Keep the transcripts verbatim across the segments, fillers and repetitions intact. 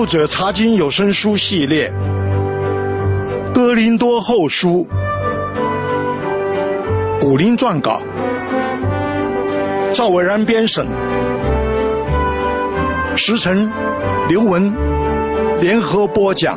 读者查经有声书系列《哥林多后书》，古林撰稿，赵伟然编审，时晨、刘文联合播讲。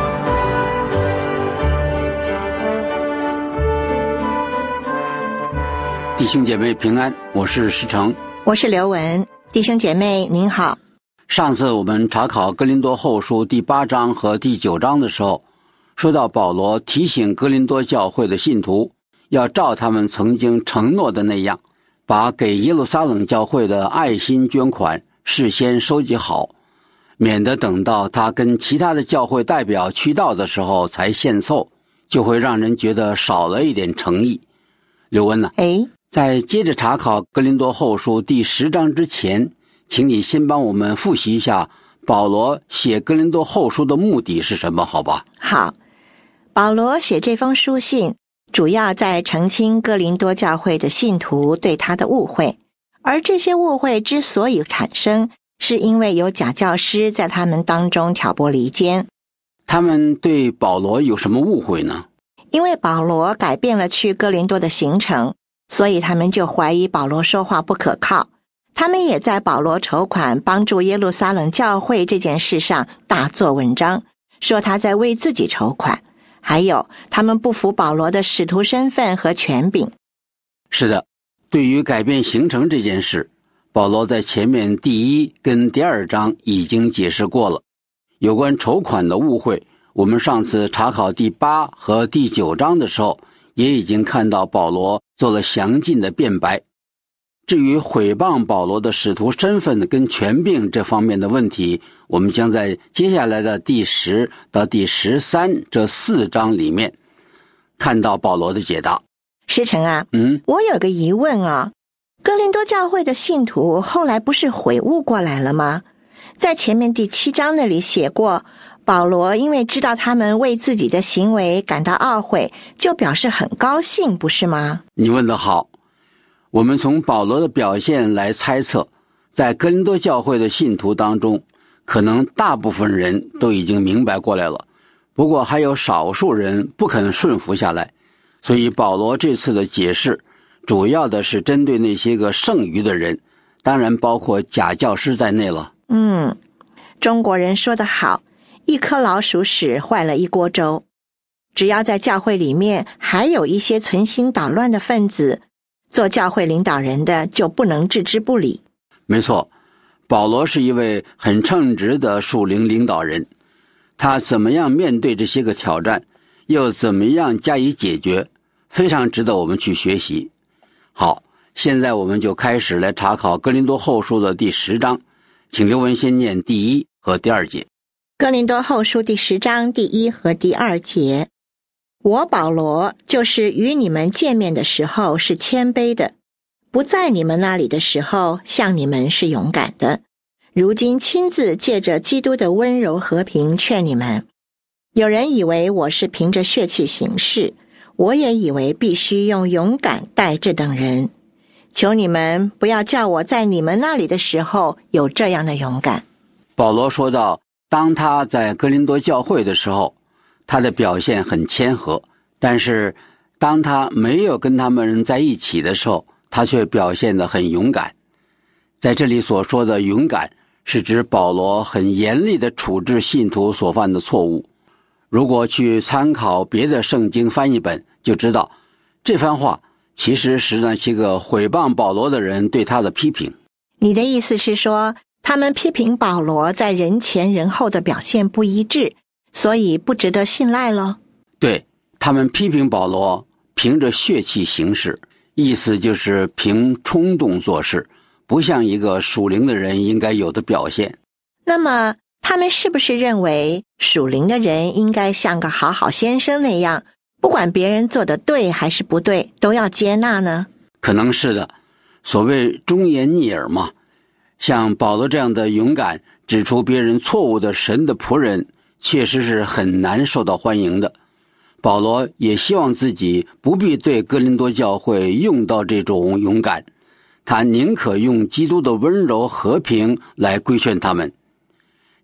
弟兄姐妹平安，我是石成， 我是刘文。弟兄姐妹您好。 上次我们查考哥林多后书第八章和第九章的时候，说到保罗提醒哥林多教会的信徒要照他们曾经承诺的那样，把给耶路撒冷教会的爱心捐款事先收集好，免得等到他跟其他的教会代表去到的时候才献凑，就会让人觉得少了一点诚意。刘文呢、啊？ 哎， 在接着查考哥林多后书第十章之前，请你先帮我们复习一下保罗写哥林多后书的目的是什么，好吧？ 好，保罗写这封书信主要在澄清哥林多教会的信徒对他的误会，而这些误会之所以产生，是因为有假教师在他们当中挑拨离间。 他们对保罗有什么误会呢？ 因为保罗改变了去哥林多的行程，所以他们就怀疑保罗说话不可靠。他们也在保罗筹款帮助耶路撒冷教会这件事上大做文章，说他在为自己筹款。还有，他们不服保罗的使徒身份和权柄。 是的，对于改变行程这件事，保罗在前面第一跟第二章已经解释过了。有关筹款的误会，我们上次查考第八和第九章的时候，也已经看到保罗做了详尽的辩白。至于毁谤保罗的使徒身份跟权柄这方面的问题，我们将在接下来的第十到第十三这四章里面看到保罗的解答。 师承啊， 嗯， 我有个疑问啊，哥林多教会的信徒后来不是悔悟过来了吗？在前面第七章那里写过，保罗因为知道他们为自己的行为感到懊悔，就表示很高兴，不是吗？ 你问得好。我们从保罗的表现来猜测，在哥林多教会的信徒当中，可能大部分人都已经明白过来了，不过还有少数人不肯顺服下来，所以保罗这次的解释主要的是针对那些个剩余的人，当然包括假教师在内了。 嗯，中国人说得好，一颗老鼠屎坏了一锅粥。只要在教会里面还有一些存心捣乱的分子，做教会领导人的就不能置之不理。 没错，保罗是一位很称职的属灵领导人，他怎么样面对这些个挑战，又怎么样加以解决，非常值得我们去学习。好，现在我们就开始来查考哥林多后书的第十章，请刘文先念第一和第二节。 哥林多后书第十章第一和第二节。我保罗就是与你们见面的时候是谦卑的，不在你们那里的时候向你们是勇敢的，如今亲自借着基督的温柔和平劝你们。有人以为我是凭着血气行事，我也以为必须用勇敢待这等人。求你们不要叫我在你们那里的时候有这样的勇敢。 保罗说到，当他在哥林多教会的时候，他的表现很谦和，但是当他没有跟他们人在一起的时候，他却表现得很勇敢。在这里所说的勇敢，是指保罗很严厉地处置信徒所犯的错误。如果去参考别的圣经翻译本，就知道这番话其实是那些个毁谤保罗的人对他的批评。 你的意思是说，他们批评保罗在人前人后的表现不一致，所以不值得信赖了？ 对，他们批评保罗凭着血气行事，意思就是凭冲动做事，不像一个属灵的人应该有的表现。 那么他们是不是认为属灵的人应该像个好好先生那样，不管别人做的对还是不对，都要接纳呢？ 可能是的，所谓忠言逆耳嘛。像保罗这样的勇敢指出别人错误的神的仆人，确实是很难受到欢迎的。保罗也希望自己不必对哥林多教会用到这种勇敢，他宁可用基督的温柔和平来规劝他们。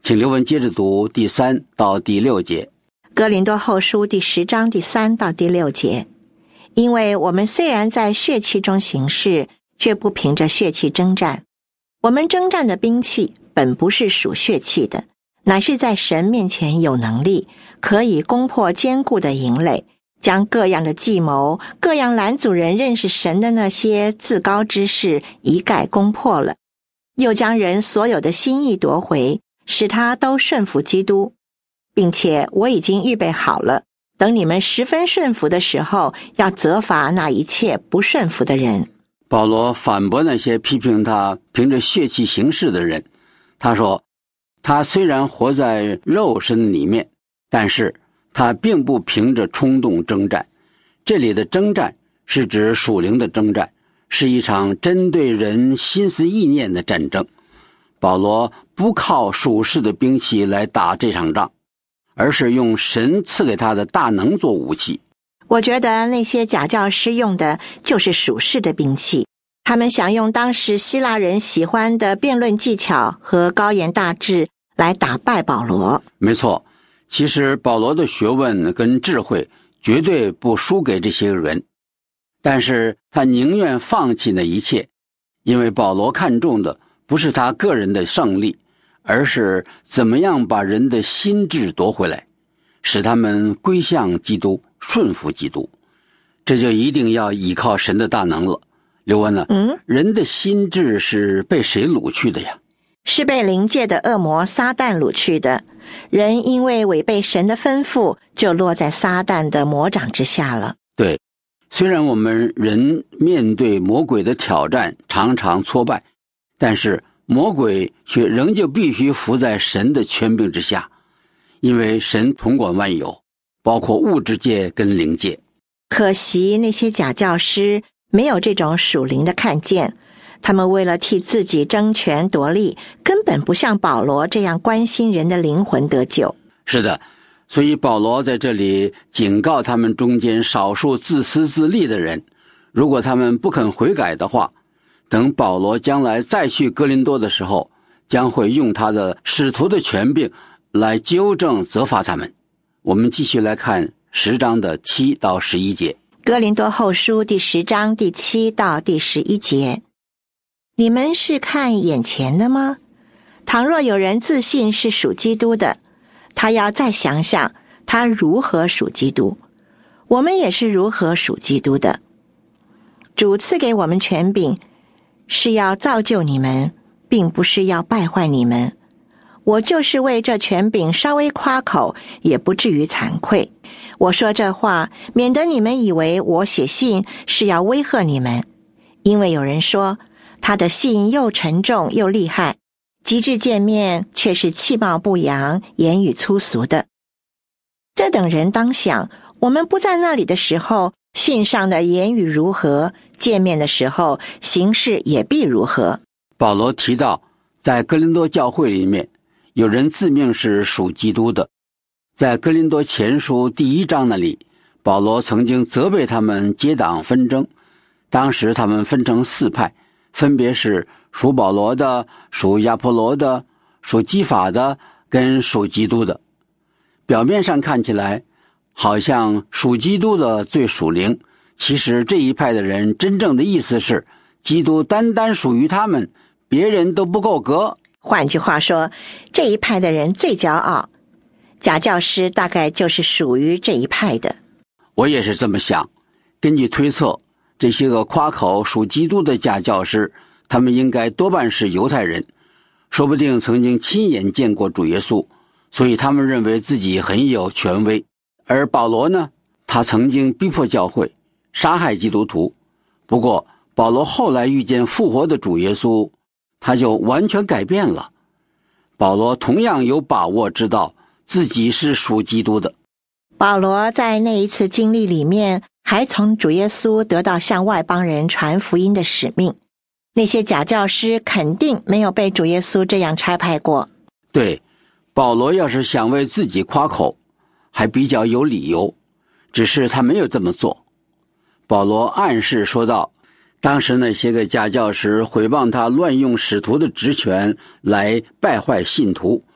请刘文接着读第三到第六节。 哥林多后书第十章第三到第六节，因为我们虽然在血气中行事，却不凭着血气征战。我们征战的兵器本不是属血气的，乃是在神面前有能力，可以攻破坚固的营垒，将各样的计谋、各样拦阻人认识神的那些自高之事一概攻破了，又将人所有的心意夺回，使他都顺服基督，并且我已经预备好了，等你们十分顺服的时候，要责罚那一切不顺服的人。 保罗反驳那些批评他凭着血气行事的人，他说，他虽然活在肉身里面，但是他并不凭着冲动征战。这里的征战是指属灵的征战，是一场针对人心思意念的战争。保罗不靠属世的兵器来打这场仗，而是用神赐给他的大能做武器。 我觉得那些假教师用的就是属世的兵器，他们想用当时希腊人喜欢的辩论技巧和高言大志来打败保罗。 没错，其实保罗的学问跟智慧绝对不输给这些人，但是他宁愿放弃那一切，因为保罗看重的不是他个人的胜利，而是怎么样把人的心智夺回来，使他们归向基督，顺服基督。这就一定要依靠神的大能了。刘文呢？ 嗯， 人的心智是被谁掳去的呀？ 是被灵界的恶魔撒旦掳去的。人因为违背神的吩咐，就落在撒旦的魔掌之下了。 对，虽然我们人面对魔鬼的挑战常常挫败，但是魔鬼却仍旧必须服在神的权柄之下，因为神统管万有，包括物质界跟灵界。 可惜那些假教师没有这种属灵的看见，他们为了替自己争权夺利，根本不像保罗这样关心人的灵魂得救。 是的，所以保罗在这里警告他们中间少数自私自利的人，如果他们不肯悔改的话，等保罗将来再去哥林多的时候，将会用他的使徒的权柄来纠正责罚他们。我们继续来看十章的七到十一节。 哥林多后书第十章第七到第十一节，你们是看眼前的吗？倘若有人自信是属基督的，他要再想想他如何属基督，我们也是如何属基督的。主赐给我们权柄，是要造就你们，并不是要败坏你们。我就是为这权柄稍微夸口，也不至于惭愧。我说这话，免得你们以为我写信是要威吓你们。因为有人说，他的信又沉重又厉害，及至见面却是气貌不扬，言语粗俗的。这等人当想，我们不在那里的时候，信上的言语如何，见面的时候，行事也必如何。 保罗提到，在哥林多教会里面，有人自命是属基督的。在哥林多前书第一章那里，保罗曾经责备他们结党纷争。当时他们分成四派，分别是属保罗的、属亚波罗的、属基法的跟属基督的。表面上看起来好像属基督的最属灵，其实这一派的人真正的意思是，基督单单属于他们，别人都不够格。 换句话说，这一派的人最骄傲，假教师大概就是属于这一派的。 我也是这么想。根据推测，这些个夸口属基督的假教师，他们应该多半是犹太人，说不定曾经亲眼见过主耶稣，所以他们认为自己很有权威。而保罗呢，他曾经逼迫教会，杀害基督徒。不过保罗后来遇见复活的主耶稣，他就完全改变了。保罗同样有把握知道自己是属基督的。 保罗在那一次经历里面，还从主耶稣得到向外邦人传福音的使命。那些假教师肯定没有被主耶稣这样差派过。 对，保罗要是想为自己夸口，还比较有理由，只是他没有这么做。保罗暗示说道，当时那些个假教师毁谤他乱用使徒的职权来败坏信徒，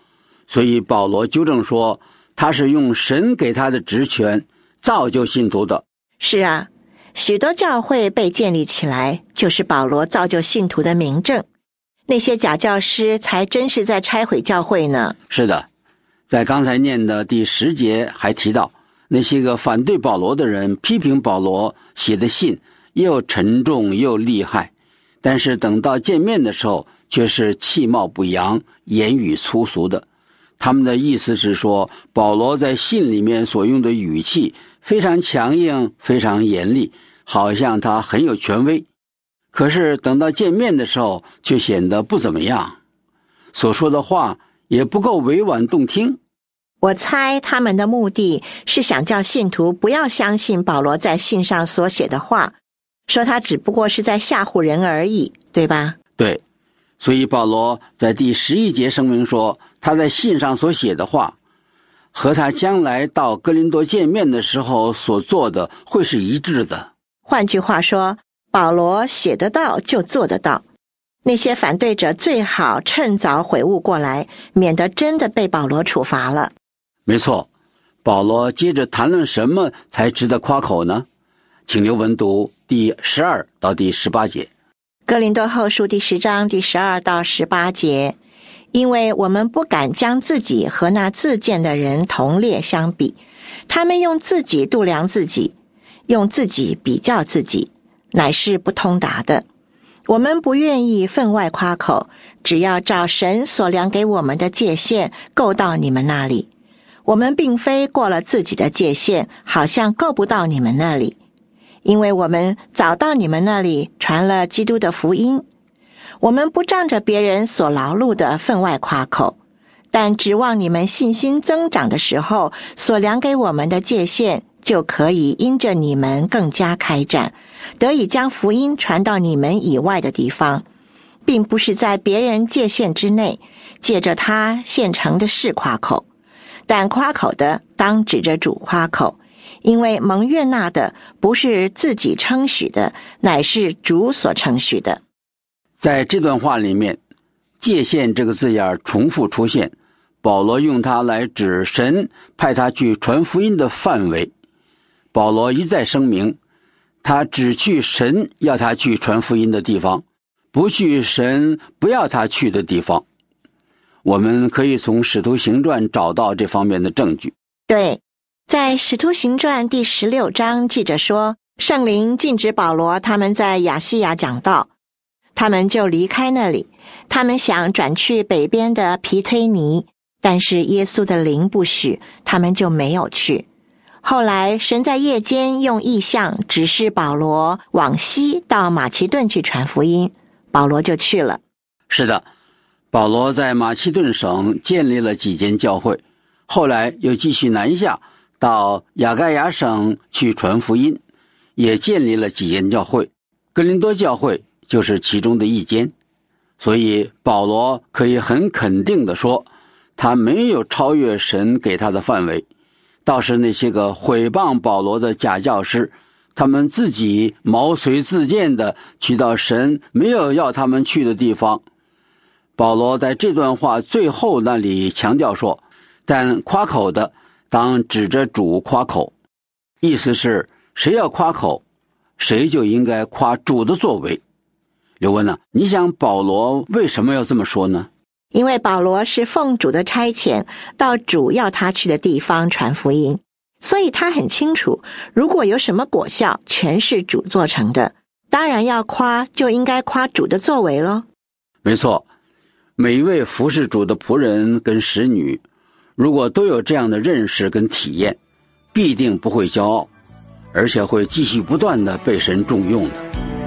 所以保罗纠正说，他是用神给他的职权造就信徒的。 是啊，许多教会被建立起来，就是保罗造就信徒的明证。那些假教师才真是在拆毁教会呢。 是的，在刚才念的第十节还提到，那些个反对保罗的人批评保罗写的信又沉重又厉害，但是等到见面的时候却是气貌不扬，言语粗俗的。他们的意思是说，保罗在信里面所用的语气非常强硬，非常严厉，好像他很有权威。可是等到见面的时候却显得不怎么样，所说的话也不够委婉动听。 我猜他们的目的是想叫信徒不要相信保罗在信上所写的话，说他只不过是在吓唬人而已，对吧？ 对，所以保罗在第十一节声明说，他在信上所写的话和他将来到哥林多见面的时候所做的会是一致的。 换句话说，保罗写得到就做得到。那些反对者最好趁早悔悟过来，免得真的被保罗处罚了。 没错，保罗接着谈论什么才值得夸口呢？请留文读第十二到第十八节。 哥林多后书第十章第十二到十八节，因为我们不敢将自己和那自荐的人同列相比，他们用自己度量自己，用自己比较自己，乃是不通达的。我们不愿意分外夸口，只要照神所量给我们的界限够到你们那里。我们并非过了自己的界限，好像够不到你们那里，因为我们早到你们那里传了基督的福音。我们不仗着别人所劳碌的分外夸口，但指望你们信心增长的时候，所量给我们的界限就可以因着你们更加开展，得以将福音传到你们以外的地方，并不是在别人界限之内，借着他现成的事夸口。但夸口的当指着主夸口，因为蒙悦纳的不是自己称许的，乃是主所称许的。 在这段话里面，界限这个字眼重复出现，保罗用它来指神派他去传福音的范围。保罗一再声明，他只去神要他去传福音的地方，不去神不要他去的地方。我们可以从使徒行传找到这方面的证据。 对，在使徒行传第十六章记着说，圣灵禁止保罗他们在亚细亚讲道，他们就离开那里，他们想转去北边的皮推尼，但是耶稣的灵不许，他们就没有去。后来神在夜间用异象指示保罗往西到马其顿去传福音，保罗就去了。 是的，保罗在马其顿省建立了几间教会，后来又继续南下到亚该亚省去传福音，也建立了几间教会，哥林多教会就是其中的一间。所以保罗可以很肯定地说，他没有超越神给他的范围。倒是那些个毁谤保罗的假教师，他们自己毛遂自荐的去到神没有要他们去的地方。保罗在这段话最后那里强调说，但夸口的当指着主夸口，意思是谁要夸口，谁就应该夸主的作为。刘文呢，你想保罗为什么要这么说呢？ 因为保罗是奉主的差遣到主要他去的地方传福音，所以他很清楚，如果有什么果效全是主做成的，当然要夸就应该夸主的作为咯。 没错，每一位服侍主的仆人跟使女，如果都有这样的认识跟体验，必定不会骄傲，而且会继续不断的被神重用的。